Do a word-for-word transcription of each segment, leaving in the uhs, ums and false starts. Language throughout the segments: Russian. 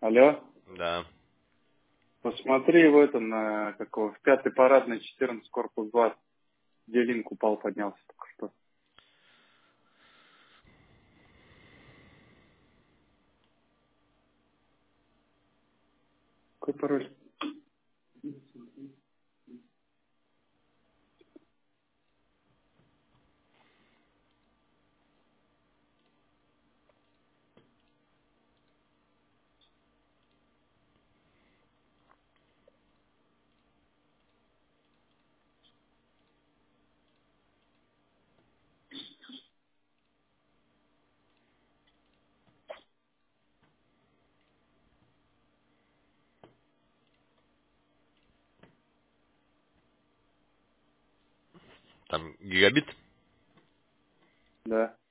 Алло, Да. посмотри в этом, на какого, в пятый парадный, четырнадцать, корпус два, где линк упал, поднялся только что. Какой пароль? Там гигабит? Да.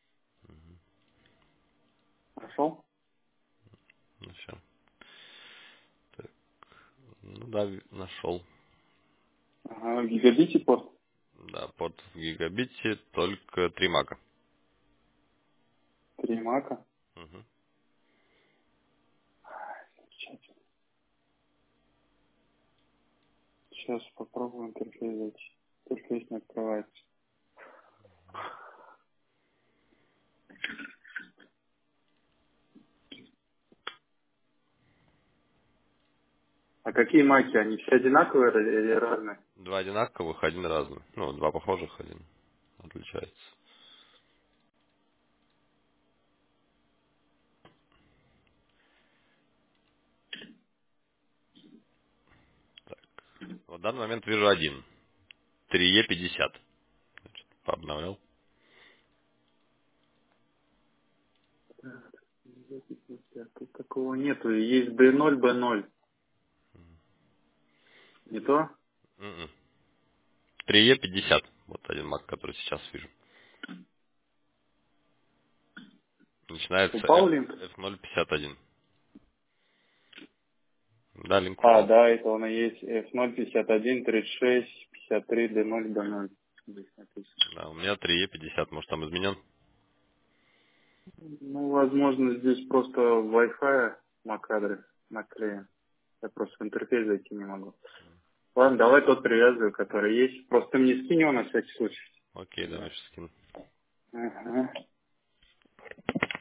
Нашел? Ну, все. Так. Ну да, нашел. Ага, в гигабите порт. Да, под в гигабите только три мака. Три мака. Угу. Замечательно. Сейчас попробуем интерфейс зайти. Интерфейс не открывается. А какие маки? Они все одинаковые или разные? Два одинаковых, один разный. Ну, два похожих, один отличается. В данный момент вижу один. три е пятьдесят. Значит, пообновлял. Тут такого нету. Есть би ноль, би ноль. Не то? М-м. три е пятьдесят. Вот один мак, который сейчас вижу. Начинается Упал F, линк? эф ноль пятьдесят один. Да, линк А, упал. да, это он и есть. эф ноль пятьдесят один тридцать шесть пятьдесят три ди ноль би ноль. Здесь написано. Да, у меня три е пятьдесят. Может, там изменен? Ну, возможно, здесь просто Wi-Fi MAC-адрес наклеен. Я просто в интерфейс зайти не могу. Ладно, давай тот привязываю, который есть. Просто ты мне скинь его на всякий случай. Окей, давай Да. сейчас скину. Ага.